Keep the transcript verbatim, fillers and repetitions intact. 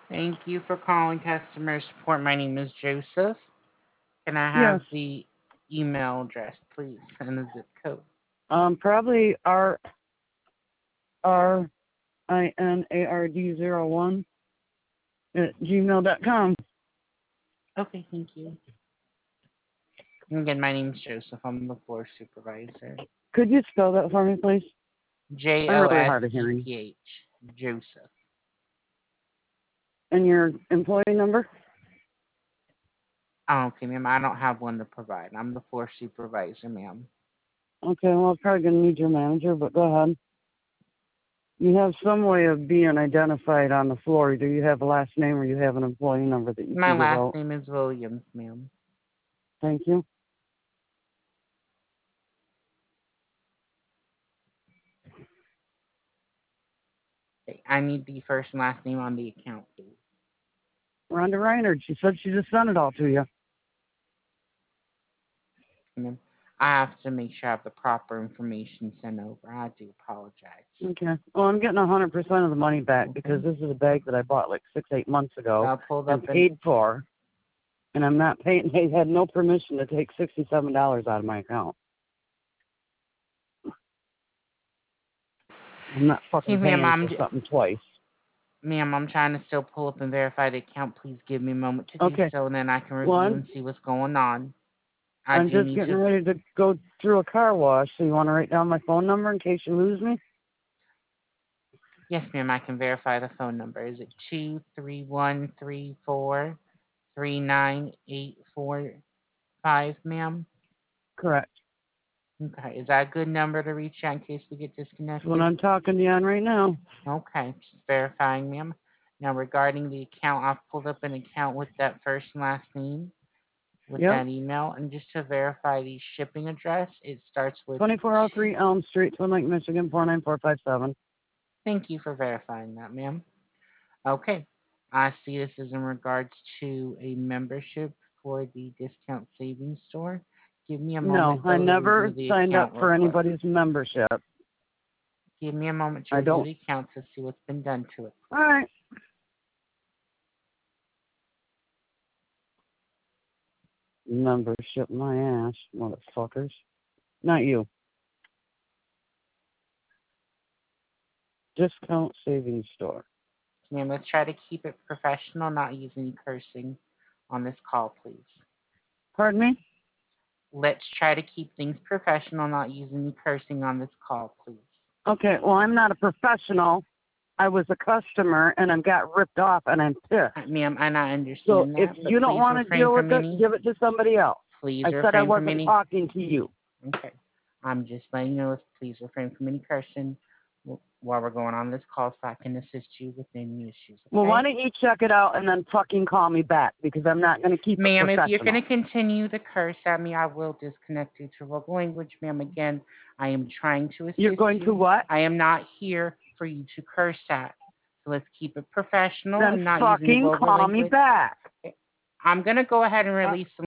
Thank you for calling customer support. My name is Joseph. Can I Yes. have the email address, please, and the zip code? Um, probably R R I N A R D zero one at gmail dot com. Okay, thank you. And again, my name is Joseph. I'm the floor supervisor. Could you spell that for me, please? J I'm O really S hard of E hearing. P H. Joseph. And your employee number? Oh, okay, ma'am. I don't have one to provide. I'm the floor supervisor, ma'am. Okay, well, I'm probably going to need your manager, but go ahead. You have some way of being identified on the floor. Either you have a last name or you have an employee number that you My can give last out. name is Williams, ma'am. Thank you. Okay, I need the first and last name on the account, please. Rhonda Reinhardt. She said she just sent it all to you. Ma'am, I have to make sure I have the proper information sent over. I do apologize. Okay. Well, I'm getting one hundred percent of the money back Okay. because this is a bag that I bought like six, eight months ago I pulled and up and paid for. And I'm not paying. They had no permission to take sixty-seven dollars out of my account. I'm not Hey, fucking ma'am, paying I'm for j- something twice. ma'am, I'm trying to still pull up and verify the account. Please give me a moment to do Okay. so, and then I can Well, review I'm, and see what's going on. I I'm do just need getting to. ready to go through a car wash. So you want to write down my phone number in case you lose me? Yes, ma'am, I can verify the phone number. Is it two three one three four three nine eight four five, ma'am? Correct. Okay, is that a good number to reach out in case we get That's disconnected? what I'm talking to you on right now. Okay, just verifying, ma'am. Now, regarding the account, I've pulled up an account with that first and last name with Yep. that email. And just to verify the shipping address, it starts with. twenty-four oh three Elm Street, Twin Lake, Michigan, four nine four five seven. Thank you for verifying that, ma'am. Okay, I see this is in regards to a membership for the Discount Savings Store. Give me a No, moment, I though, to review never the signed up account real for quick. anybody's membership. Give me a moment to I review don't. the account to see what's been done to it. All right. Membership my ass, motherfuckers. Not you. Discount Savings Store. Ma'am, let's try to keep it professional, not use any cursing on this call, please. Pardon me? Let's try to keep things professional, not use any cursing on this call, please. Okay, well, I'm not a professional. I was a customer, and I got ripped off, and I'm pissed. Uh, Ma'am, and I understand So that, if but you don't please want to refrain deal with from it, any. give it to somebody else. Please I said I refrain from wasn't any. talking to you. Okay. I'm just letting you know, please refrain from any cursing while we're going on this call so I can assist you with any issues, okay? Well, why don't you check it out and then fucking call me back, because I'm not going to keep it Ma'am, if you're professional. going to continue to curse at me, I will disconnect you to local language, ma'am. Again, I am trying to assist You're going you. to what? I am not here for you to curse at. So let's keep it professional Then and not use any fucking vulgar call me language. back. I'm going to go ahead and Uh, release some